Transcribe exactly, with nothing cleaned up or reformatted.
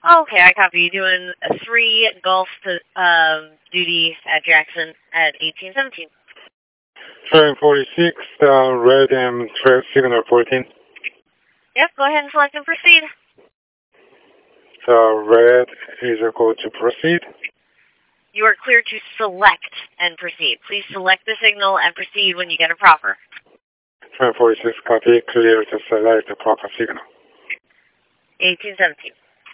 Okay, I copy you. Doing a three Gulf to, um, duty at Jackson at eighteen seventeen. seven forty-six, uh, red and trail signal fourteen. Yep, go ahead and select and proceed. So red is equal to proceed. You are clear to select and proceed. Please select the signal and proceed when you get a proper. seven forty-six, copy, clear to select the proper signal. eighteen seventeen.